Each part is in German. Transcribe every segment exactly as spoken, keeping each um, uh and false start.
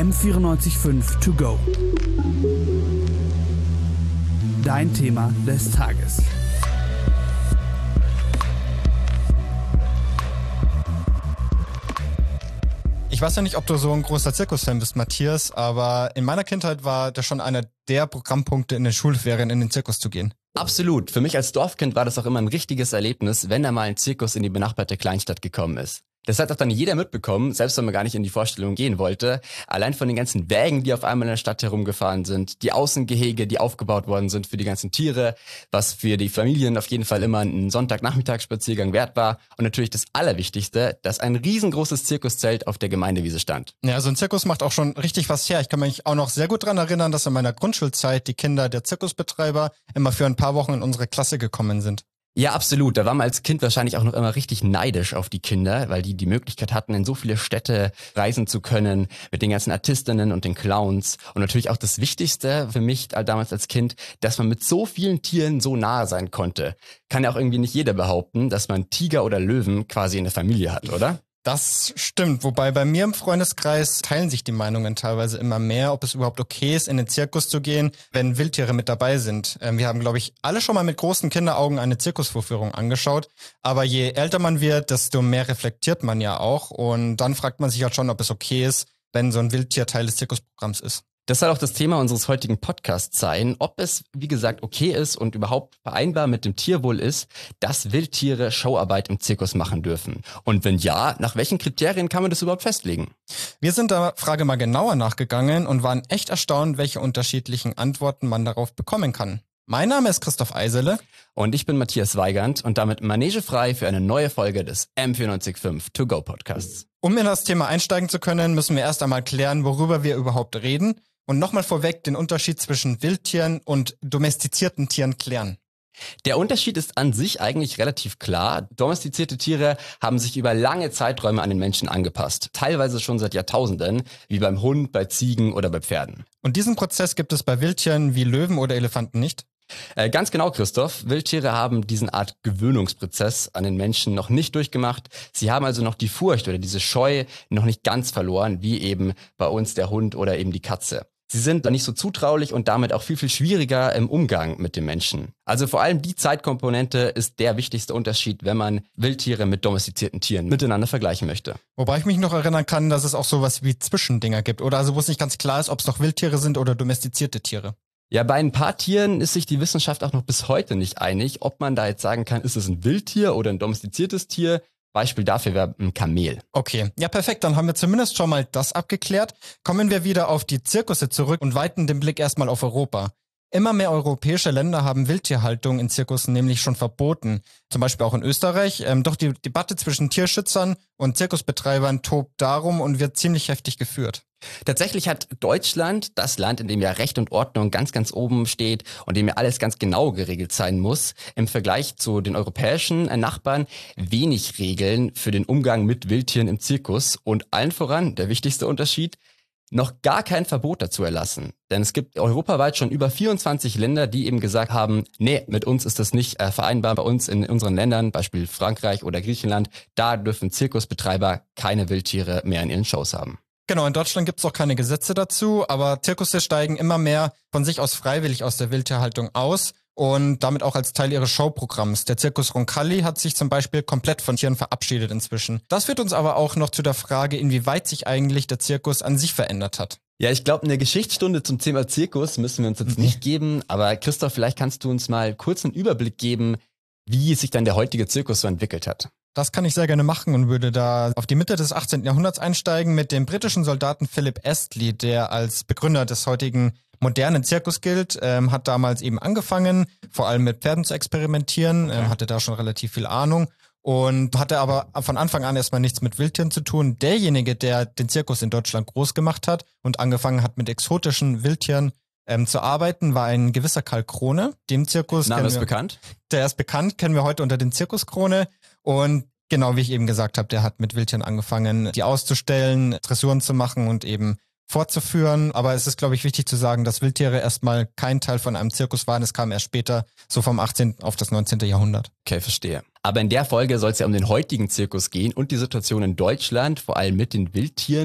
M vierundneunzig Komma fünf To Go. Dein Thema des Tages. Ich weiß ja nicht, ob du so ein großer Zirkusfan bist, Matthias, aber in meiner Kindheit war das schon einer der Programmpunkte in den Schulferien, in den Zirkus zu gehen. Absolut. Für mich als Dorfkind war das auch immer ein richtiges Erlebnis, wenn da mal ein Zirkus in die benachbarte Kleinstadt gekommen ist. Das hat auch dann jeder mitbekommen, selbst wenn man gar nicht in die Vorstellung gehen wollte. Allein von den ganzen Wägen, die auf einmal in der Stadt herumgefahren sind, die Außengehege, die aufgebaut worden sind für die ganzen Tiere, was für die Familien auf jeden Fall immer ein Sonntagnachmittagsspaziergang wert war. Und natürlich das Allerwichtigste, dass ein riesengroßes Zirkuszelt auf der Gemeindewiese stand. Ja, so ein Zirkus macht auch schon richtig was her. Ich kann mich auch noch sehr gut daran erinnern, dass in meiner Grundschulzeit die Kinder der Zirkusbetreiber immer für ein paar Wochen in unsere Klasse gekommen sind. Ja, absolut. Da war man als Kind wahrscheinlich auch noch immer richtig neidisch auf die Kinder, weil die die Möglichkeit hatten, in so viele Städte reisen zu können, mit den ganzen Artistinnen und den Clowns. Und natürlich auch das Wichtigste für mich damals als Kind, dass man mit so vielen Tieren so nahe sein konnte. Kann ja auch irgendwie nicht jeder behaupten, dass man Tiger oder Löwen quasi in der Familie hat, oder? Das stimmt, wobei bei mir im Freundeskreis teilen sich die Meinungen teilweise immer mehr, ob es überhaupt okay ist, in den Zirkus zu gehen, wenn Wildtiere mit dabei sind. Ähm, wir haben, glaube ich, alle schon mal mit großen Kinderaugen eine Zirkusvorführung angeschaut, aber je älter man wird, desto mehr reflektiert man ja auch und dann fragt man sich halt schon, ob es okay ist, wenn so ein Wildtier Teil des Zirkusprogramms ist. Das soll auch das Thema unseres heutigen Podcasts sein, ob es, wie gesagt, okay ist und überhaupt vereinbar mit dem Tierwohl ist, dass Wildtiere Showarbeit im Zirkus machen dürfen. Und wenn ja, nach welchen Kriterien kann man das überhaupt festlegen? Wir sind der Frage mal genauer nachgegangen und waren echt erstaunt, welche unterschiedlichen Antworten man darauf bekommen kann. Mein Name ist Christoph Eisele. Und ich bin Matthias Weigand und damit manegefrei für eine neue Folge des M vierundneunzig Komma fünf To Go Podcasts. Um in das Thema einsteigen zu können, müssen wir erst einmal klären, worüber wir überhaupt reden. Und nochmal vorweg den Unterschied zwischen Wildtieren und domestizierten Tieren klären. Der Unterschied ist an sich eigentlich relativ klar. Domestizierte Tiere haben sich über lange Zeiträume an den Menschen angepasst. Teilweise schon seit Jahrtausenden, wie beim Hund, bei Ziegen oder bei Pferden. Und diesen Prozess gibt es bei Wildtieren wie Löwen oder Elefanten nicht? Äh, ganz genau, Christoph. Wildtiere haben diesen Art Gewöhnungsprozess an den Menschen noch nicht durchgemacht. Sie haben also noch die Furcht oder diese Scheu noch nicht ganz verloren, wie eben bei uns der Hund oder eben die Katze. Sie sind nicht so zutraulich und damit auch viel, viel schwieriger im Umgang mit dem Menschen. Also vor allem die Zeitkomponente ist der wichtigste Unterschied, wenn man Wildtiere mit domestizierten Tieren miteinander vergleichen möchte. Wobei ich mich noch erinnern kann, dass es auch sowas wie Zwischendinger gibt. Oder also wo es nicht ganz klar ist, ob es noch Wildtiere sind oder domestizierte Tiere. Ja, bei ein paar Tieren ist sich die Wissenschaft auch noch bis heute nicht einig, ob man da jetzt sagen kann, ist es ein Wildtier oder ein domestiziertes Tier. Beispiel dafür wäre ein Kamel. Okay, ja perfekt, dann haben wir zumindest schon mal das abgeklärt. Kommen wir wieder auf die Zirkusse zurück und weiten den Blick erstmal auf Europa. Immer mehr europäische Länder haben Wildtierhaltung in Zirkussen nämlich schon verboten. Zum Beispiel auch in Österreich. Ähm, doch die Debatte zwischen Tierschützern und Zirkusbetreibern tobt darum und wird ziemlich heftig geführt. Tatsächlich hat Deutschland, das Land, in dem ja Recht und Ordnung ganz, ganz oben steht und dem ja alles ganz genau geregelt sein muss, im Vergleich zu den europäischen Nachbarn wenig Regeln für den Umgang mit Wildtieren im Zirkus und allen voran, der wichtigste Unterschied, noch gar kein Verbot dazu erlassen. Denn es gibt europaweit schon über vierundzwanzig Länder, die eben gesagt haben, nee, mit uns ist das nicht äh, vereinbar. Bei uns in unseren Ländern, Beispiel Frankreich oder Griechenland, da dürfen Zirkusbetreiber keine Wildtiere mehr in ihren Shows haben. Genau, in Deutschland gibt es auch keine Gesetze dazu, aber Zirkusse steigen immer mehr von sich aus freiwillig aus der Wildtierhaltung aus und damit auch als Teil ihres Showprogramms. Der Zirkus Roncalli hat sich zum Beispiel komplett von Tieren verabschiedet inzwischen. Das führt uns aber auch noch zu der Frage, inwieweit sich eigentlich der Zirkus an sich verändert hat. Ja, ich glaube, eine Geschichtsstunde zum Thema Zirkus müssen wir uns jetzt nicht geben, aber Christoph, vielleicht kannst du uns mal kurz einen Überblick geben, wie sich dann der heutige Zirkus so entwickelt hat. Das kann ich sehr gerne machen und würde da auf die Mitte des achtzehnten Jahrhunderts einsteigen mit dem britischen Soldaten Philip Astley, der als Begründer des heutigen modernen Zirkus gilt, ähm, hat damals eben angefangen, vor allem mit Pferden zu experimentieren, ähm, hatte da schon relativ viel Ahnung und hatte aber von Anfang an erstmal nichts mit Wildtieren zu tun. Derjenige, der den Zirkus in Deutschland groß gemacht hat und angefangen hat mit exotischen Wildtieren ähm, zu arbeiten, war ein gewisser Karl Krone. Dem Zirkus Name ist wir, bekannt? Der ist bekannt, kennen wir heute unter den Zirkus Krone. Und genau wie ich eben gesagt habe, der hat mit Wildtieren angefangen, die auszustellen, Dressuren zu machen und eben fortzuführen. Aber es ist, glaube ich, wichtig zu sagen, dass Wildtiere erstmal kein Teil von einem Zirkus waren. Es kam erst später, so vom achtzehnten auf das neunzehnte Jahrhundert. Okay, verstehe. Aber in der Folge soll es ja um den heutigen Zirkus gehen und die Situation in Deutschland, vor allem mit den Wildtieren.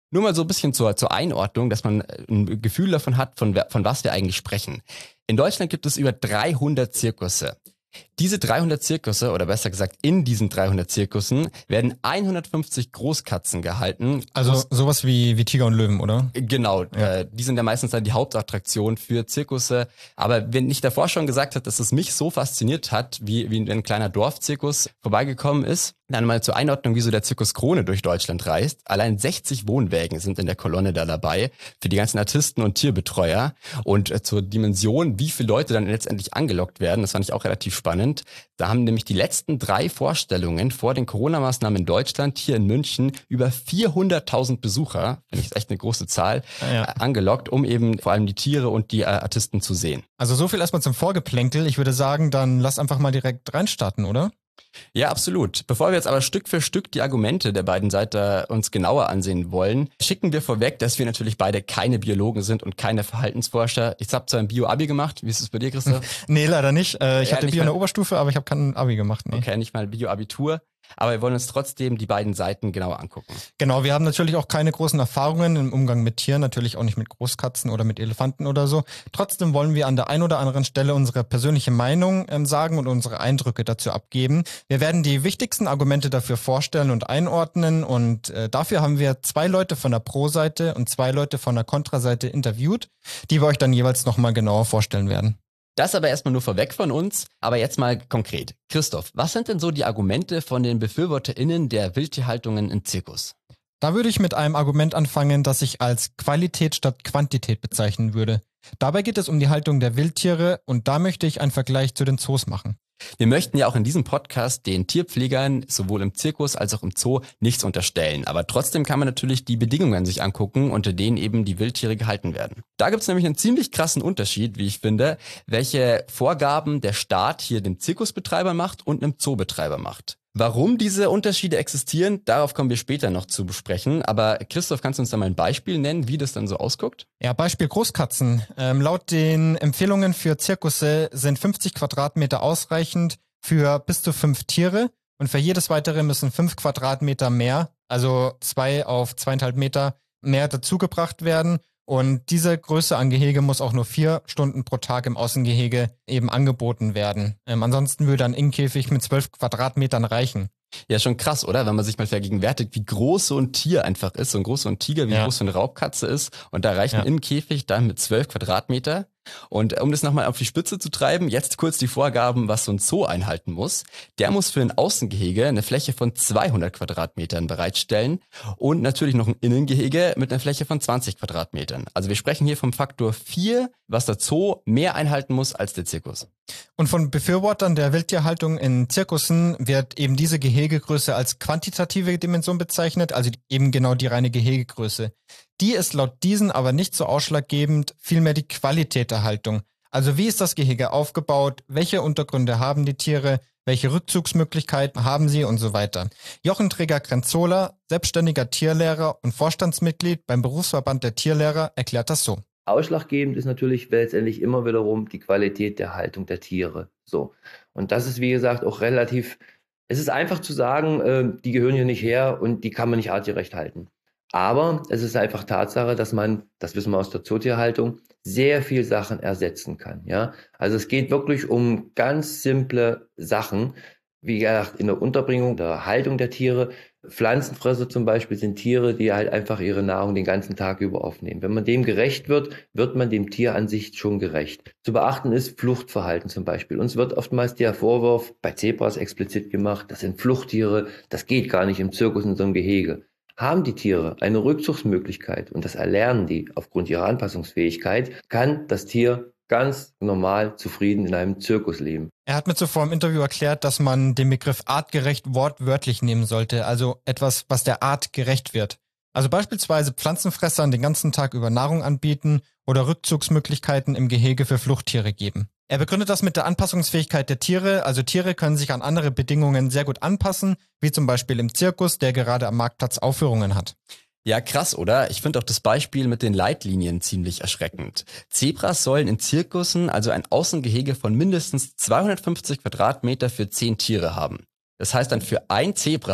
Nur mal so ein bisschen zur, zur Einordnung, dass man ein Gefühl davon hat, von, von was wir eigentlich sprechen. In Deutschland gibt es über dreihundert Zirkusse. Diese dreihundert Zirkusse, oder besser gesagt in diesen dreihundert Zirkussen, werden hundertfünfzig Großkatzen gehalten. Also Groß sowas wie, wie Tiger und Löwen, oder? Genau, ja. äh, die sind ja meistens dann die Hauptattraktion für Zirkusse. Aber wenn ich davor schon gesagt habe, dass es mich so fasziniert hat, wie, wie ein kleiner Dorfzirkus vorbeigekommen ist, dann mal zur Einordnung, wie so der Zirkus Krone durch Deutschland reist. Allein sechzig Wohnwägen sind in der Kolonne da dabei für die ganzen Artisten und Tierbetreuer. Und äh, zur Dimension, wie viele Leute dann letztendlich angelockt werden, das fand ich auch relativ spannend. Da haben nämlich die letzten drei Vorstellungen vor den Corona-Maßnahmen in Deutschland, hier in München, über vierhunderttausend Besucher, finde ich echt eine große Zahl, ah, ja. äh, angelockt, um eben vor allem die Tiere und die äh, Artisten zu sehen. Also so viel erstmal zum Vorgeplänkel. Ich würde sagen, dann lass einfach mal direkt reinstarten, oder? Ja, absolut. Bevor wir jetzt aber Stück für Stück die Argumente der beiden Seiten uns genauer ansehen wollen, schicken wir vorweg, dass wir natürlich beide keine Biologen sind und keine Verhaltensforscher. Ich habe zwar ein Bio-Abi gemacht. Wie ist es bei dir, Christoph? Nee, leider nicht. Äh, ich ja, hatte Bio in der Oberstufe, aber ich habe kein Abi gemacht. Nee. Okay, nicht mal Bio-Abitur. Aber wir wollen uns trotzdem die beiden Seiten genauer angucken. Genau, wir haben natürlich auch keine großen Erfahrungen im Umgang mit Tieren, natürlich auch nicht mit Großkatzen oder mit Elefanten oder so. Trotzdem wollen wir an der einen oder anderen Stelle unsere persönliche Meinung ähm, sagen und unsere Eindrücke dazu abgeben. Wir werden die wichtigsten Argumente dafür vorstellen und einordnen und äh, dafür haben wir zwei Leute von der Pro-Seite und zwei Leute von der Kontra-Seite interviewt, die wir euch dann jeweils nochmal genauer vorstellen werden. Das aber erstmal nur vorweg von uns, aber jetzt mal konkret. Christoph, was sind denn so die Argumente von den BefürworterInnen der Wildtierhaltungen im Zirkus? Da würde ich mit einem Argument anfangen, das ich als Qualität statt Quantität bezeichnen würde. Dabei geht es um die Haltung der Wildtiere und da möchte ich einen Vergleich zu den Zoos machen. Wir möchten ja auch in diesem Podcast den Tierpflegern sowohl im Zirkus als auch im Zoo nichts unterstellen. Aber trotzdem kann man natürlich die Bedingungen sich angucken, unter denen eben die Wildtiere gehalten werden. Da gibt es nämlich einen ziemlich krassen Unterschied, wie ich finde, welche Vorgaben der Staat hier dem Zirkusbetreiber macht und einem Zoobetreiber macht. Warum diese Unterschiede existieren, darauf kommen wir später noch zu besprechen. Aber Christoph, kannst du uns da mal ein Beispiel nennen, wie das dann so ausguckt? Ja, Beispiel Großkatzen. Ähm, laut den Empfehlungen für Zirkusse sind fünfzig Quadratmeter ausreichend für bis zu fünf Tiere. Und für jedes weitere müssen fünf Quadratmeter mehr, also zwei auf zweieinhalb Meter mehr dazugebracht werden. Und diese Größe an Gehege muss auch nur vier Stunden pro Tag im Außengehege eben angeboten werden. Ähm, ansonsten würde ein Innenkäfig mit zwölf Quadratmetern reichen. Ja, schon krass, oder? Wenn man sich mal vergegenwärtigt, wie groß so ein Tier einfach ist, so ein groß so ein Tiger, wie ja. groß so eine Raubkatze ist. Und da reicht ein ja. Innenkäfig dann mit zwölf Quadratmeter. Und um das nochmal auf die Spitze zu treiben, jetzt kurz die Vorgaben, was so ein Zoo einhalten muss. Der muss für ein Außengehege eine Fläche von zweihundert Quadratmetern bereitstellen und natürlich noch ein Innengehege mit einer Fläche von zwanzig Quadratmetern. Also wir sprechen hier vom Faktor vier, was der Zoo mehr einhalten muss als der Zirkus. Und von Befürwortern der Wildtierhaltung in Zirkussen wird eben diese Gehegegröße als quantitative Dimension bezeichnet, also eben genau die reine Gehegegröße. Die ist laut diesen aber nicht so ausschlaggebend, vielmehr die Qualität der Haltung. Also wie ist das Gehege aufgebaut, welche Untergründe haben die Tiere, welche Rückzugsmöglichkeiten haben sie und so weiter. Jochen Träger-Krenzola, selbstständiger Tierlehrer und Vorstandsmitglied beim Berufsverband der Tierlehrer, erklärt das so. Ausschlaggebend ist natürlich letztendlich immer wiederum die Qualität der Haltung der Tiere. So. Und das ist, wie gesagt, auch relativ, es ist einfach zu sagen, äh, die gehören hier nicht her und die kann man nicht artgerecht halten. Aber es ist einfach Tatsache, dass man, das wissen wir aus der Zootierhaltung, sehr viel Sachen ersetzen kann. Ja? Also es geht wirklich um ganz simple Sachen, wie gesagt, in der Unterbringung, der Haltung der Tiere. Pflanzenfresser zum Beispiel sind Tiere, die halt einfach ihre Nahrung den ganzen Tag über aufnehmen. Wenn man dem gerecht wird, wird man dem Tier an sich schon gerecht. Zu beachten ist Fluchtverhalten zum Beispiel. Uns wird oftmals der Vorwurf bei Zebras explizit gemacht, das sind Fluchttiere, das geht gar nicht im Zirkus in so einem Gehege. Haben die Tiere eine Rückzugsmöglichkeit, und das erlernen die aufgrund ihrer Anpassungsfähigkeit, kann das Tier ganz normal zufrieden in einem Zirkus leben. Er hat mir zuvor im Interview erklärt, dass man den Begriff artgerecht wortwörtlich nehmen sollte, also etwas, was der Art gerecht wird. Also beispielsweise Pflanzenfressern den ganzen Tag über Nahrung anbieten oder Rückzugsmöglichkeiten im Gehege für Fluchttiere geben. Er begründet das mit der Anpassungsfähigkeit der Tiere, also Tiere können sich an andere Bedingungen sehr gut anpassen, wie zum Beispiel im Zirkus, der gerade am Marktplatz Aufführungen hat. Ja, krass, oder? Ich finde auch das Beispiel mit den Leitlinien ziemlich erschreckend. Zebras sollen in Zirkussen also ein Außengehege von mindestens zweihundertfünfzig Quadratmeter für zehn Tiere haben. Das heißt dann für ein Zebra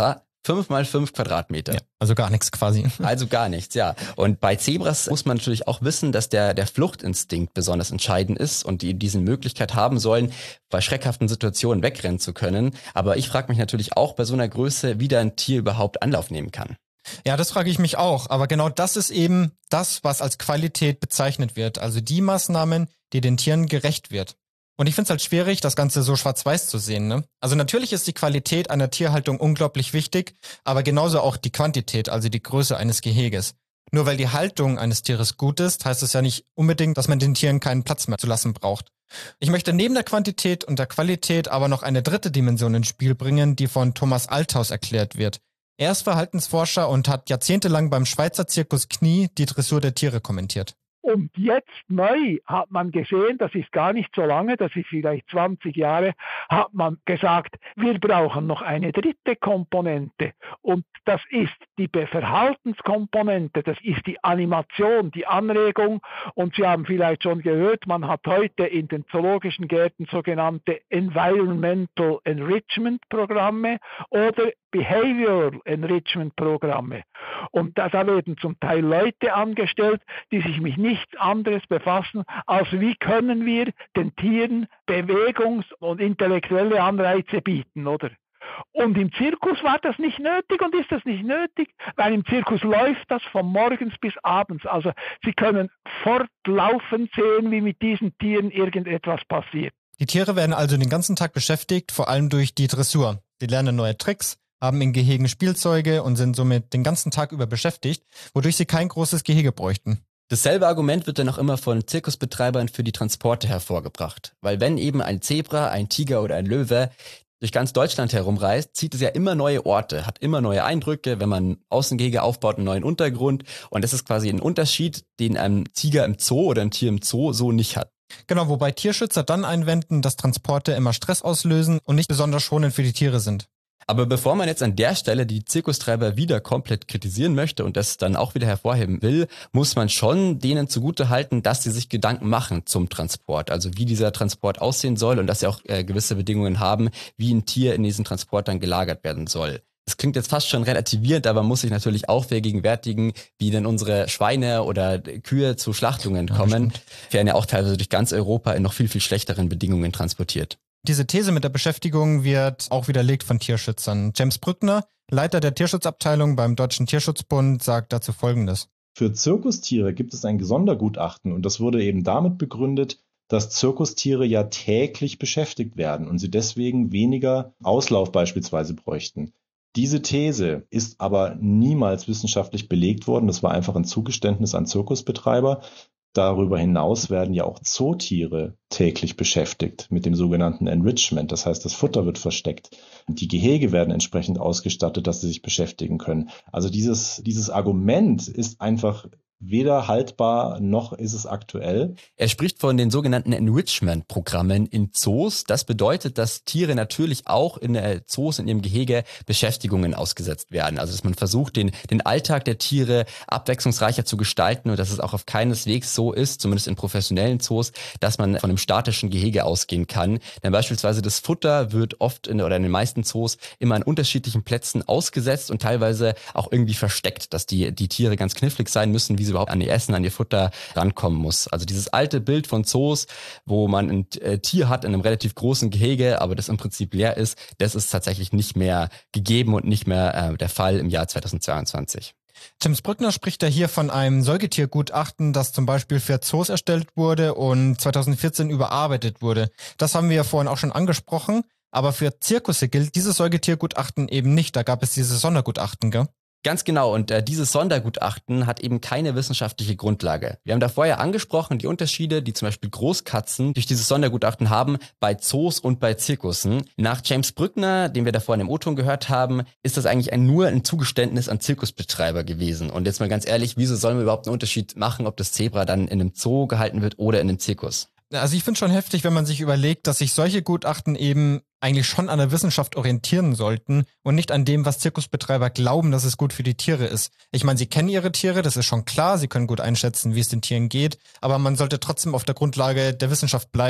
Fünf mal fünf Quadratmeter. Ja, also gar nichts quasi. Also gar nichts, ja. Und bei Zebras muss man natürlich auch wissen, dass der, der Fluchtinstinkt besonders entscheidend ist und die diese Möglichkeit haben sollen, bei schreckhaften Situationen wegrennen zu können. Aber ich frage mich natürlich auch bei so einer Größe, wie da ein Tier überhaupt Anlauf nehmen kann. Ja, das frage ich mich auch. Aber genau das ist eben das, was als Qualität bezeichnet wird. Also die Maßnahmen, die den Tieren gerecht wird. Und ich finde es halt schwierig, das Ganze so schwarz-weiß zu sehen, ne? Also natürlich ist die Qualität einer Tierhaltung unglaublich wichtig, aber genauso auch die Quantität, also die Größe eines Geheges. Nur weil die Haltung eines Tieres gut ist, heißt es ja nicht unbedingt, dass man den Tieren keinen Platz mehr zu lassen braucht. Ich möchte neben der Quantität und der Qualität aber noch eine dritte Dimension ins Spiel bringen, die von Thomas Althaus erklärt wird. Er ist Verhaltensforscher und hat jahrzehntelang beim Schweizer Zirkus Knie die Dressur der Tiere kommentiert. Und jetzt neu hat man gesehen, das ist gar nicht so lange, das ist vielleicht zwanzig Jahre, hat man gesagt, wir brauchen noch eine dritte Komponente. Und das ist die Verhaltenskomponente, das ist die Animation, die Anregung. Und Sie haben vielleicht schon gehört, man hat heute in den zoologischen Gärten sogenannte Environmental Enrichment Programme oder Behavioral Enrichment Programme. Und da werden zum Teil Leute angestellt, die sich mit nichts anderes befassen, als wie können wir den Tieren Bewegungs- und intellektuelle Anreize bieten, oder? Und im Zirkus war das nicht nötig und ist das nicht nötig, weil im Zirkus läuft das von morgens bis abends. Also Sie können fortlaufend sehen, wie mit diesen Tieren irgendetwas passiert. Die Tiere werden also den ganzen Tag beschäftigt, vor allem durch die Dressur. Sie lernen neue Tricks, haben in Gehegen Spielzeuge und sind somit den ganzen Tag über beschäftigt, wodurch sie kein großes Gehege bräuchten. Dasselbe Argument wird dann auch immer von Zirkusbetreibern für die Transporte hervorgebracht. Weil wenn eben ein Zebra, ein Tiger oder ein Löwe durch ganz Deutschland herumreist, zieht es ja immer neue Orte, hat immer neue Eindrücke, wenn man Außengehege aufbaut, einen neuen Untergrund. Und das ist quasi ein Unterschied, den ein Tiger im Zoo oder ein Tier im Zoo so nicht hat. Genau, wobei Tierschützer dann einwenden, dass Transporte immer Stress auslösen und nicht besonders schonend für die Tiere sind. Aber bevor man jetzt an der Stelle die Zirkustreiber wieder komplett kritisieren möchte und das dann auch wieder hervorheben will, muss man schon denen zugute halten, dass sie sich Gedanken machen zum Transport. Also wie dieser Transport aussehen soll und dass sie auch äh, gewisse Bedingungen haben, wie ein Tier in diesen Transport dann gelagert werden soll. Das klingt jetzt fast schon relativierend, aber muss sich natürlich auch vergegenwärtigen, wie denn unsere Schweine oder Kühe zu Schlachtungen kommen. Ja, werden ja auch teilweise durch ganz Europa in noch viel, viel schlechteren Bedingungen transportiert. Diese These mit der Beschäftigung wird auch widerlegt von Tierschützern. James Brückner, Leiter der Tierschutzabteilung beim Deutschen Tierschutzbund, sagt dazu Folgendes. Für Zirkustiere gibt es ein Sondergutachten und das wurde eben damit begründet, dass Zirkustiere ja täglich beschäftigt werden und sie deswegen weniger Auslauf beispielsweise bräuchten. Diese These ist aber niemals wissenschaftlich belegt worden. Das war einfach ein Zugeständnis an Zirkusbetreiber. Darüber hinaus werden ja auch Zootiere täglich beschäftigt mit dem sogenannten Enrichment. Das heißt, das Futter wird versteckt. Die Gehege werden entsprechend ausgestattet, dass sie sich beschäftigen können. Also dieses, dieses Argument ist einfach weder haltbar noch ist es aktuell. Er spricht von den sogenannten Enrichment-Programmen in Zoos. Das bedeutet, dass Tiere natürlich auch in Zoos in ihrem Gehege Beschäftigungen ausgesetzt werden. Also dass man versucht, den, den Alltag der Tiere abwechslungsreicher zu gestalten und dass es auch auf keineswegs so ist, zumindest in professionellen Zoos, dass man von einem statischen Gehege ausgehen kann. Denn beispielsweise das Futter wird oft in, oder in den meisten Zoos immer an unterschiedlichen Plätzen ausgesetzt und teilweise auch irgendwie versteckt, dass die, die Tiere ganz knifflig sein müssen, wie sie überhaupt an ihr Essen, an ihr Futter rankommen muss. Also dieses alte Bild von Zoos, wo man ein äh, Tier hat in einem relativ großen Gehege, aber das im Prinzip leer ist, das ist tatsächlich nicht mehr gegeben und nicht mehr äh, der Fall im Jahr zweitausendzweiundzwanzig. James Brückner spricht da hier von einem Säugetiergutachten, das zum Beispiel für Zoos erstellt wurde und zweitausendvierzehn überarbeitet wurde. Das haben wir ja vorhin auch schon angesprochen, aber für Zirkusse gilt dieses Säugetiergutachten eben nicht. Da gab es dieses Sondergutachten, gell? Ganz genau, und äh, dieses Sondergutachten hat eben keine wissenschaftliche Grundlage. Wir haben da vorher angesprochen, die Unterschiede, die zum Beispiel Großkatzen durch dieses Sondergutachten haben bei Zoos und bei Zirkussen. Nach James Brückner, den wir da vorhin im O-Ton gehört haben, ist das eigentlich ein, nur ein Zugeständnis an Zirkusbetreiber gewesen. Und jetzt mal ganz ehrlich, wieso sollen wir überhaupt einen Unterschied machen, ob das Zebra dann in einem Zoo gehalten wird oder in einem Zirkus? Also ich finde schon heftig, wenn man sich überlegt, dass sich solche Gutachten eben eigentlich schon an der Wissenschaft orientieren sollten und nicht an dem, was Zirkusbetreiber glauben, dass es gut für die Tiere ist. Ich meine, sie kennen ihre Tiere, das ist schon klar, sie können gut einschätzen, wie es den Tieren geht, aber man sollte trotzdem auf der Grundlage der Wissenschaft bleiben.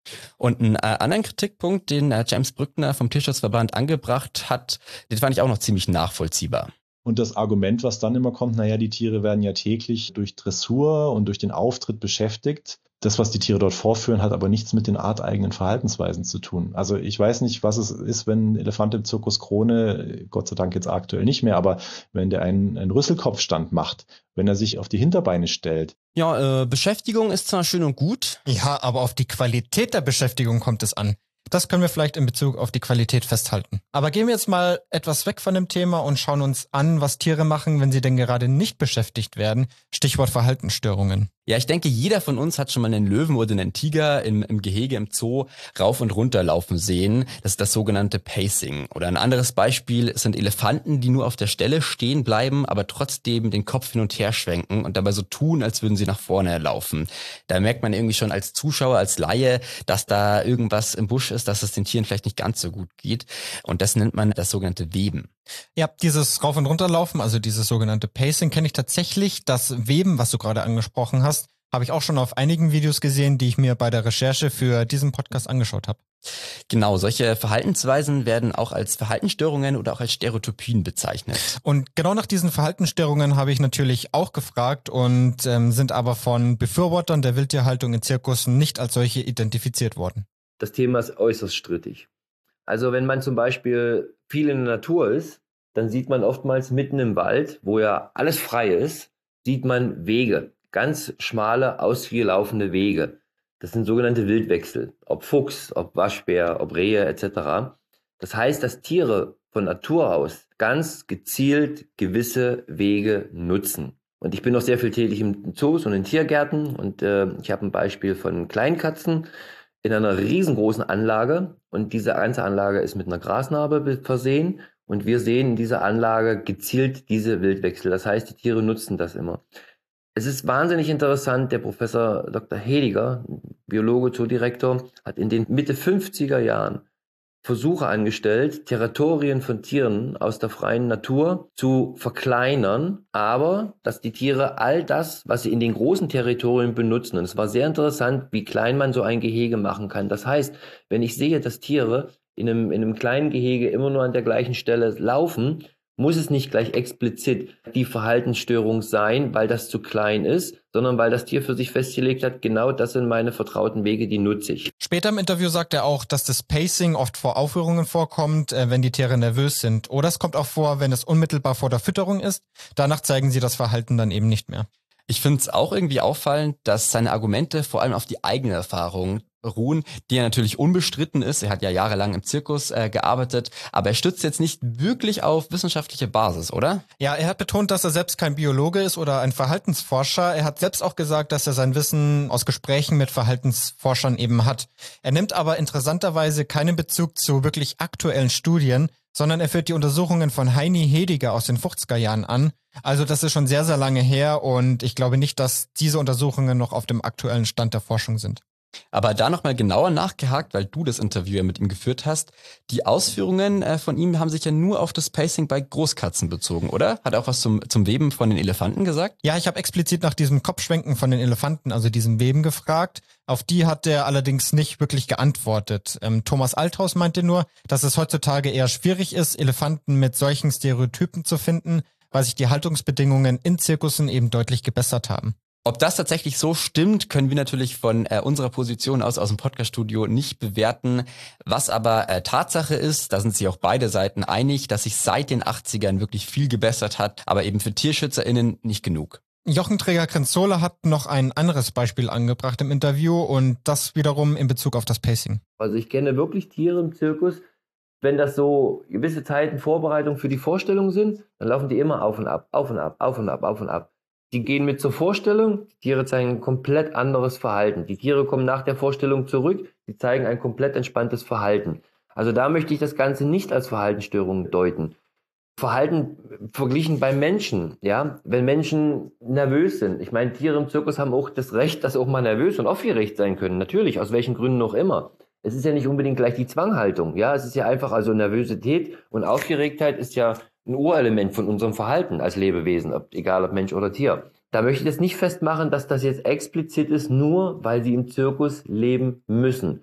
Und einen äh, anderen Kritikpunkt, den äh, James Brückner vom Tierschutzverband angebracht hat, den fand ich auch noch ziemlich nachvollziehbar. Und das Argument, was dann immer kommt, naja, die Tiere werden ja täglich durch Dressur und durch den Auftritt beschäftigt. Das, was die Tiere dort vorführen, hat aber nichts mit den arteigenen Verhaltensweisen zu tun. Also ich weiß nicht, was es ist, wenn ein Elefant im Zirkus Krone, Gott sei Dank jetzt aktuell nicht mehr, aber wenn der einen, einen Rüsselkopfstand macht, wenn er sich auf die Hinterbeine stellt. Ja, äh, Beschäftigung ist zwar schön und gut. Ja, aber auf die Qualität der Beschäftigung kommt es an. Das können wir vielleicht in Bezug auf die Qualität festhalten. Aber gehen wir jetzt mal etwas weg von dem Thema und schauen uns an, was Tiere machen, wenn sie denn gerade nicht beschäftigt werden. Stichwort Verhaltensstörungen. Ja, ich denke, jeder von uns hat schon mal einen Löwen oder einen Tiger im, im Gehege im Zoo rauf und runter laufen sehen. Das ist das sogenannte Pacing. Oder ein anderes Beispiel sind Elefanten, die nur auf der Stelle stehen bleiben, aber trotzdem den Kopf hin und her schwenken und dabei so tun, als würden sie nach vorne laufen. Da merkt man irgendwie schon als Zuschauer, als Laie, dass da irgendwas im Busch ist, dass es den Tieren vielleicht nicht ganz so gut geht. Und das nennt man das sogenannte Weben. Ja, dieses Rauf- und Runterlaufen, also dieses sogenannte Pacing, kenne ich tatsächlich. Das Weben, was du gerade angesprochen hast, habe ich auch schon auf einigen Videos gesehen, die ich mir bei der Recherche für diesen Podcast angeschaut habe. Genau, solche Verhaltensweisen werden auch als Verhaltensstörungen oder auch als Stereotypien bezeichnet. Und genau nach diesen Verhaltensstörungen habe ich natürlich auch gefragt und ähm, sind aber von Befürwortern der Wildtierhaltung in Zirkussen nicht als solche identifiziert worden. Das Thema ist äußerst strittig. Also wenn man zum Beispiel viel in der Natur ist, dann sieht man oftmals mitten im Wald, wo ja alles frei ist, sieht man Wege, ganz schmale, ausgelaufene Wege. Das sind sogenannte Wildwechsel, ob Fuchs, ob Waschbär, ob Rehe et cetera. Das heißt, dass Tiere von Natur aus ganz gezielt gewisse Wege nutzen. Und ich bin noch sehr viel tätig in Zoos und in Tiergärten und äh, ich habe ein Beispiel von Kleinkatzen in einer riesengroßen Anlage und diese ganze Anlage ist mit einer Grasnarbe versehen und wir sehen in dieser Anlage gezielt diese Wildwechsel. Das heißt, die Tiere nutzen das immer. Es ist wahnsinnig interessant, der Professor Doktor Hediger, Biologe, Zoodirektor, hat in den Mitte fünfziger Jahren Versuche angestellt, Territorien von Tieren aus der freien Natur zu verkleinern, aber dass die Tiere all das, was sie in den großen Territorien benutzen, und es war sehr interessant, wie klein man so ein Gehege machen kann. Das heißt, wenn ich sehe, dass Tiere in einem, in einem kleinen Gehege immer nur an der gleichen Stelle laufen, muss es nicht gleich explizit die Verhaltensstörung sein, weil das zu klein ist, sondern weil das Tier für sich festgelegt hat, genau das sind meine vertrauten Wege, die nutze ich. Später im Interview sagt er auch, dass das Pacing oft vor Aufführungen vorkommt, wenn die Tiere nervös sind. Oder es kommt auch vor, wenn es unmittelbar vor der Fütterung ist. Danach zeigen sie das Verhalten dann eben nicht mehr. Ich finde es auch irgendwie auffallend, dass seine Argumente vor allem auf die eigene Erfahrung ruhen, die ja natürlich unbestritten ist. Er hat ja jahrelang im Zirkus äh, gearbeitet, aber er stützt jetzt nicht wirklich auf wissenschaftliche Basis, oder? Ja, er hat betont, dass er selbst kein Biologe ist oder ein Verhaltensforscher. Er hat selbst auch gesagt, dass er sein Wissen aus Gesprächen mit Verhaltensforschern eben hat. Er nimmt aber interessanterweise keinen Bezug zu wirklich aktuellen Studien, sondern er führt die Untersuchungen von Heini Hediger aus den fünfziger Jahren an. Also das ist schon sehr, sehr lange her und ich glaube nicht, dass diese Untersuchungen noch auf dem aktuellen Stand der Forschung sind. Aber da nochmal genauer nachgehakt, weil du das Interview ja mit ihm geführt hast. Die Ausführungen äh, von ihm haben sich ja nur auf das Pacing bei Großkatzen bezogen, oder? Hat er auch was zum, zum Weben von den Elefanten gesagt? Ja, ich habe explizit nach diesem Kopfschwenken von den Elefanten, also diesem Weben, gefragt. Auf die hat er allerdings nicht wirklich geantwortet. Ähm, Thomas Althaus meinte nur, dass es heutzutage eher schwierig ist, Elefanten mit solchen Stereotypen zu finden, weil sich die Haltungsbedingungen in Zirkussen eben deutlich gebessert haben. Ob das tatsächlich so stimmt, können wir natürlich von äh, unserer Position aus aus dem Podcast-Studio nicht bewerten. Was aber äh, Tatsache ist, da sind sich auch beide Seiten einig, dass sich seit den achtzigern wirklich viel gebessert hat, aber eben für TierschützerInnen nicht genug. Jochen Träger-Krenzola hat noch ein anderes Beispiel angebracht im Interview und das wiederum in Bezug auf das Pacing. Also ich kenne wirklich Tiere im Zirkus, wenn das so gewisse Zeiten Vorbereitung für die Vorstellung sind, dann laufen die immer auf und ab, auf und ab, auf und ab, auf und ab. Die gehen mit zur Vorstellung, die Tiere zeigen ein komplett anderes Verhalten. Die Tiere kommen nach der Vorstellung zurück, die zeigen ein komplett entspanntes Verhalten. Also da möchte ich das Ganze nicht als Verhaltensstörung deuten. Verhalten verglichen beim Menschen, ja, wenn Menschen nervös sind. Ich meine, Tiere im Zirkus haben auch das Recht, dass sie auch mal nervös und aufgeregt sein können. Natürlich, aus welchen Gründen auch immer. Es ist ja nicht unbedingt gleich die Zwanghaltung, ja, es ist ja einfach, also Nervosität und Aufgeregtheit ist ja ein Urelement von unserem Verhalten als Lebewesen, ob, egal ob Mensch oder Tier. Da möchte ich das nicht festmachen, dass das jetzt explizit ist, nur weil sie im Zirkus leben müssen.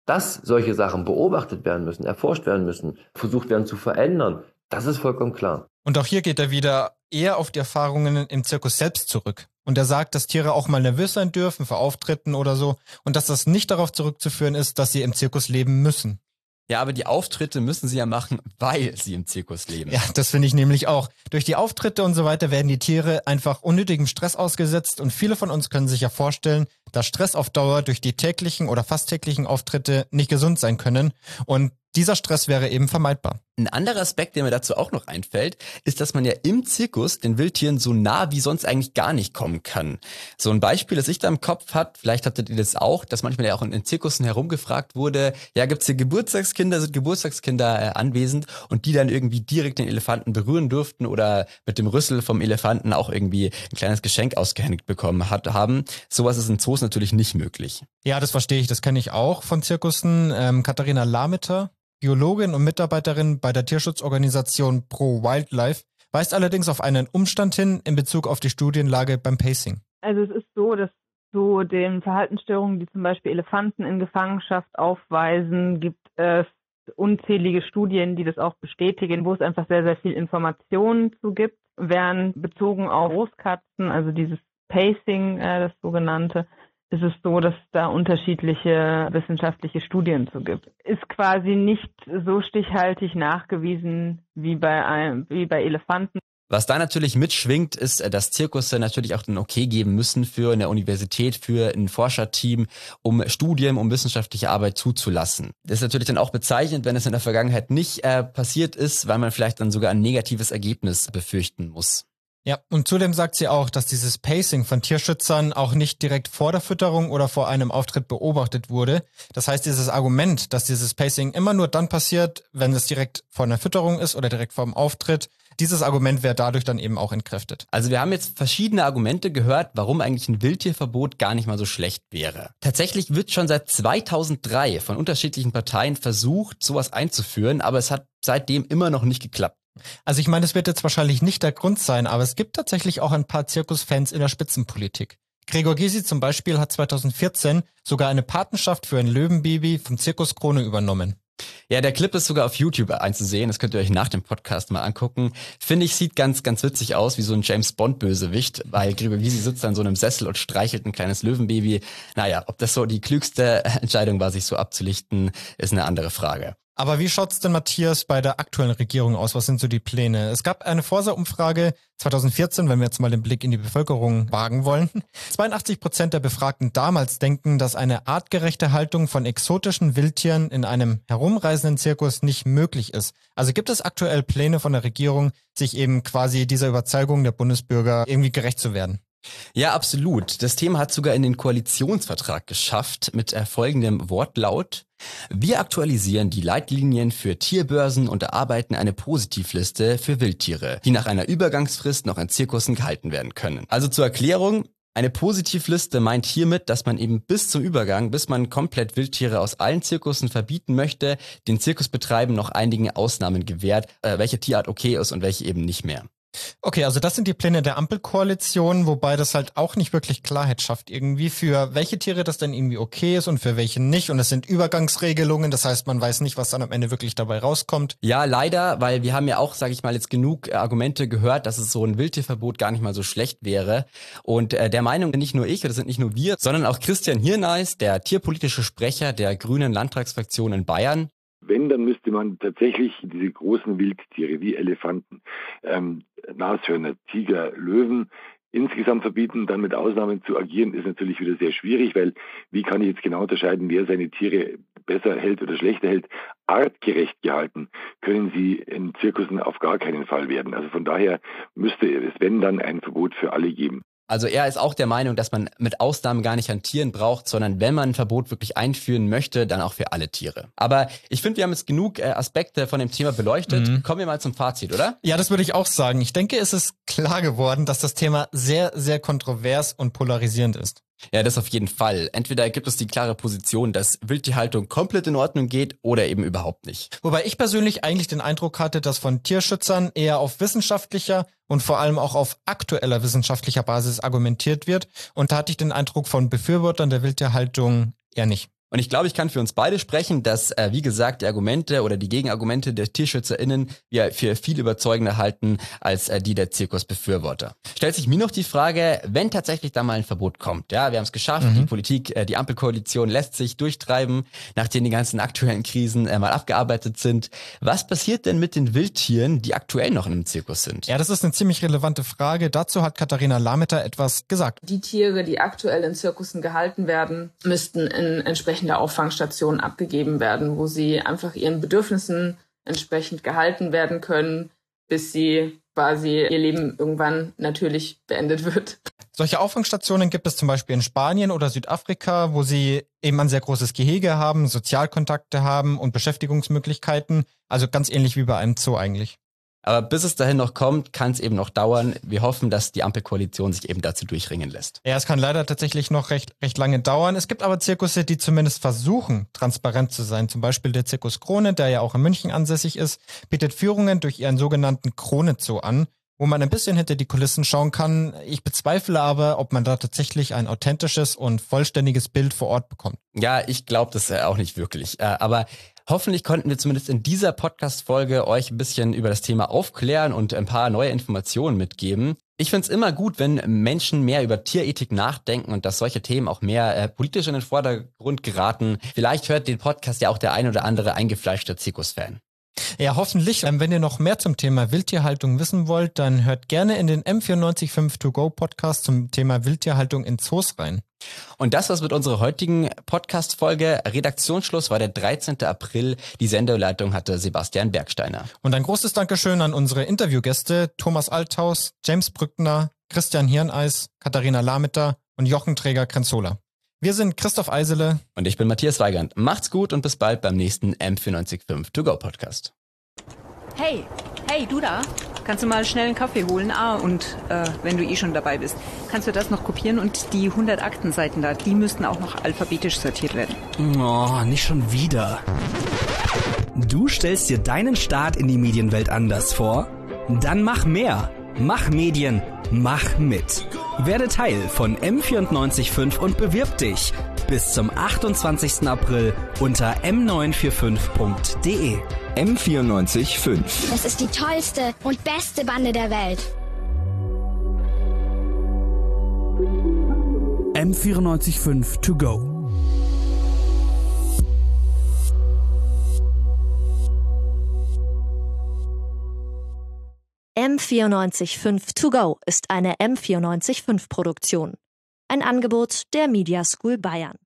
Dass solche Sachen beobachtet werden müssen, erforscht werden müssen, versucht werden zu verändern, das ist vollkommen klar. Und auch hier geht er wieder eher auf die Erfahrungen im Zirkus selbst zurück. Und er sagt, dass Tiere auch mal nervös sein dürfen vor Auftritten oder so und dass das nicht darauf zurückzuführen ist, dass sie im Zirkus leben müssen. Ja, aber die Auftritte müssen sie ja machen, weil sie im Zirkus leben. Ja, das finde ich nämlich auch. Durch die Auftritte und so weiter werden die Tiere einfach unnötigem Stress ausgesetzt und viele von uns können sich ja vorstellen, dass Stress auf Dauer durch die täglichen oder fast täglichen Auftritte nicht gesund sein können und dieser Stress wäre eben vermeidbar. Ein anderer Aspekt, der mir dazu auch noch einfällt, ist, dass man ja im Zirkus den Wildtieren so nah wie sonst eigentlich gar nicht kommen kann. So ein Beispiel, das ich da im Kopf hat, vielleicht hattet ihr das auch, dass manchmal ja auch in den Zirkussen herumgefragt wurde, ja, gibt's hier Geburtstagskinder, sind Geburtstagskinder äh, anwesend und die dann irgendwie direkt den Elefanten berühren durften oder mit dem Rüssel vom Elefanten auch irgendwie ein kleines Geschenk ausgehändigt bekommen hat, haben. Sowas ist in Zoos natürlich nicht möglich. Ja, das verstehe ich, das kenne ich auch von Zirkussen. Ähm, Katharina Lamiter, Biologin und Mitarbeiterin bei der Tierschutzorganisation Pro Wildlife, weist allerdings auf einen Umstand hin in Bezug auf die Studienlage beim Pacing. Also es ist so, dass zu den Verhaltensstörungen, die zum Beispiel Elefanten in Gefangenschaft aufweisen, gibt es unzählige Studien, die das auch bestätigen, wo es einfach sehr, sehr viel Informationen zu gibt. Während bezogen auf Großkatzen, also dieses Pacing, äh, das sogenannte, ist es so, dass es da unterschiedliche wissenschaftliche Studien zu gibt. Ist quasi nicht so stichhaltig nachgewiesen wie bei einem, wie bei Elefanten. Was da natürlich mitschwingt, ist, dass Zirkusse natürlich auch ein Okay geben müssen für eine Universität, für ein Forscherteam, um Studien, um wissenschaftliche Arbeit zuzulassen. Das ist natürlich dann auch bezeichnend, wenn es in der Vergangenheit nicht äh, passiert ist, weil man vielleicht dann sogar ein negatives Ergebnis befürchten muss. Ja, und zudem sagt sie auch, dass dieses Pacing von Tierschützern auch nicht direkt vor der Fütterung oder vor einem Auftritt beobachtet wurde. Das heißt, dieses Argument, dass dieses Pacing immer nur dann passiert, wenn es direkt vor einer Fütterung ist oder direkt vor dem Auftritt, dieses Argument wäre dadurch dann eben auch entkräftet. Also wir haben jetzt verschiedene Argumente gehört, warum eigentlich ein Wildtierverbot gar nicht mal so schlecht wäre. Tatsächlich wird schon seit zweitausenddrei von unterschiedlichen Parteien versucht, sowas einzuführen, aber es hat seitdem immer noch nicht geklappt. Also ich meine, das wird jetzt wahrscheinlich nicht der Grund sein, aber es gibt tatsächlich auch ein paar Zirkusfans in der Spitzenpolitik. Gregor Gysi zum Beispiel hat zweitausendvierzehn sogar eine Patenschaft für ein Löwenbaby vom Zirkus Krone übernommen. Ja, der Clip ist sogar auf YouTube einzusehen, das könnt ihr euch nach dem Podcast mal angucken. Finde ich, sieht ganz, ganz witzig aus, wie so ein James-Bond-Bösewicht, weil Gregor Gysi sitzt an so einem Sessel und streichelt ein kleines Löwenbaby. Naja, ob das so die klügste Entscheidung war, sich so abzulichten, ist eine andere Frage. Aber wie schaut's denn, Matthias, bei der aktuellen Regierung aus? Was sind so die Pläne? Es gab eine Forsa-Umfrage zweitausendvierzehn, wenn wir jetzt mal den Blick in die Bevölkerung wagen wollen. zweiundachtzig Prozent der Befragten damals denken, dass eine artgerechte Haltung von exotischen Wildtieren in einem herumreisenden Zirkus nicht möglich ist. Also gibt es aktuell Pläne von der Regierung, sich eben quasi dieser Überzeugung der Bundesbürger irgendwie gerecht zu werden? Ja, absolut. Das Thema hat sogar in den Koalitionsvertrag geschafft mit folgendem Wortlaut. Wir aktualisieren die Leitlinien für Tierbörsen und erarbeiten eine Positivliste für Wildtiere, die nach einer Übergangsfrist noch in Zirkussen gehalten werden können. Also zur Erklärung, eine Positivliste meint hiermit, dass man eben bis zum Übergang, bis man komplett Wildtiere aus allen Zirkussen verbieten möchte, den Zirkusbetreibern noch einige Ausnahmen gewährt, äh, welche Tierart okay ist und welche eben nicht mehr. Okay, also das sind die Pläne der Ampelkoalition, wobei das halt auch nicht wirklich Klarheit schafft irgendwie, für welche Tiere das denn irgendwie okay ist und für welche nicht. Und es sind Übergangsregelungen, das heißt, man weiß nicht, was dann am Ende wirklich dabei rauskommt. Ja, leider, weil wir haben ja auch, sage ich mal, jetzt genug Argumente gehört, dass es so ein Wildtierverbot gar nicht mal so schlecht wäre. Und äh, der Meinung bin nicht nur ich, oder sind nicht nur wir, sondern auch Christian Hirneis, der tierpolitische Sprecher der Grünen Landtagsfraktion in Bayern. Wenn, dann müsste man tatsächlich diese großen Wildtiere wie Elefanten, ähm, Nashörner, Tiger, Löwen insgesamt verbieten. Dann mit Ausnahmen zu agieren, ist natürlich wieder sehr schwierig, weil wie kann ich jetzt genau unterscheiden, wer seine Tiere besser hält oder schlechter hält? Artgerecht gehalten können sie in Zirkussen auf gar keinen Fall werden. Also von daher müsste es, wenn, dann ein Verbot für alle geben. Also er ist auch der Meinung, dass man mit Ausnahmen gar nicht an Tieren braucht, sondern wenn man ein Verbot wirklich einführen möchte, dann auch für alle Tiere. Aber ich finde, wir haben jetzt genug äh, Aspekte von dem Thema beleuchtet. Mhm. Kommen wir mal zum Fazit, oder? Ja, das würde ich auch sagen. Ich denke, es ist klar geworden, dass das Thema sehr, sehr kontrovers und polarisierend ist. Ja, das auf jeden Fall. Entweder gibt es die klare Position, dass Wildtierhaltung komplett in Ordnung geht oder eben überhaupt nicht. Wobei ich persönlich eigentlich den Eindruck hatte, dass von Tierschützern eher auf wissenschaftlicher und vor allem auch auf aktueller wissenschaftlicher Basis argumentiert wird. Und da hatte ich den Eindruck von Befürwortern der Wildtierhaltung eher nicht. Und ich glaube, ich kann für uns beide sprechen, dass, äh, wie gesagt, die Argumente oder die Gegenargumente der TierschützerInnen wir für viel überzeugender halten als äh, die der Zirkusbefürworter. Stellt sich mir noch die Frage, wenn tatsächlich da mal ein Verbot kommt. Ja, wir haben es geschafft, mhm. die Politik, äh, die Ampelkoalition lässt sich durchtreiben, nachdem die ganzen aktuellen Krisen äh, mal abgearbeitet sind. Was passiert denn mit den Wildtieren, die aktuell noch in einem Zirkus sind? Ja, das ist eine ziemlich relevante Frage. Dazu hat Katharina Lametta etwas gesagt. Die Tiere, die aktuell in Zirkussen gehalten werden, müssten in entsprechende Auffangsstationen abgegeben werden, wo sie einfach ihren Bedürfnissen entsprechend gehalten werden können, bis sie quasi ihr Leben irgendwann natürlich beendet wird. Solche Auffangstationen gibt es zum Beispiel in Spanien oder Südafrika, wo sie eben ein sehr großes Gehege haben, Sozialkontakte haben und Beschäftigungsmöglichkeiten. Also ganz ähnlich wie bei einem Zoo eigentlich. Aber bis es dahin noch kommt, kann es eben noch dauern. Wir hoffen, dass die Ampelkoalition sich eben dazu durchringen lässt. Ja, es kann leider tatsächlich noch recht, recht lange dauern. Es gibt aber Zirkusse, die zumindest versuchen, transparent zu sein. Zum Beispiel der Zirkus Krone, der ja auch in München ansässig ist, bietet Führungen durch ihren sogenannten Krone-Zoo an, wo man ein bisschen hinter die Kulissen schauen kann. Ich bezweifle aber, ob man da tatsächlich ein authentisches und vollständiges Bild vor Ort bekommt. Ja, ich glaube das auch nicht wirklich. Aber hoffentlich konnten wir zumindest in dieser Podcast-Folge euch ein bisschen über das Thema aufklären und ein paar neue Informationen mitgeben. Ich find's immer gut, wenn Menschen mehr über Tierethik nachdenken und dass solche Themen auch mehr äh, politisch in den Vordergrund geraten. Vielleicht hört den Podcast ja auch der ein oder andere eingefleischte Zirkusfan. Ja, hoffentlich. Wenn ihr noch mehr zum Thema Wildtierhaltung wissen wollt, dann hört gerne in den M vierundneunzig Komma fünf To Go Podcast zum Thema Wildtierhaltung in Zoos rein. Und das war's mit unserer heutigen Podcast-Folge. Redaktionsschluss war der dreizehnten April. Die Sendeleitung hatte Sebastian Bergsteiner. Und ein großes Dankeschön an unsere Interviewgäste Thomas Althaus, James Brückner, Christian Hirneis, Katharina Lametta und Jochen Träger-Krenzola. Wir sind Christoph Eisele. Und ich bin Matthias Weigand. Macht's gut und bis bald beim nächsten M vierundneunzig Komma fünf To Go Podcast. Hey, hey, du da? Kannst du mal schnell einen Kaffee holen? Ah, und äh, wenn du eh schon dabei bist, kannst du das noch kopieren und die hundert Aktenseiten da, die müssten auch noch alphabetisch sortiert werden. Oh, nicht schon wieder. Du stellst dir deinen Start in die Medienwelt anders vor? Dann mach mehr. Mach Medien. Mach mit. Werde Teil von M vierundneunzig Komma fünf und bewirb dich bis zum achtundzwanzigsten April unter m neun vier fünf punkt de. M vierundneunzig Komma fünf. Das ist die tollste und beste Bande der Welt. M vierundneunzig Komma fünf To Go. M vierundneunzig Komma fünf To Go ist eine M vierundneunzig Komma fünf Produktion. Ein Angebot der Media School Bayern.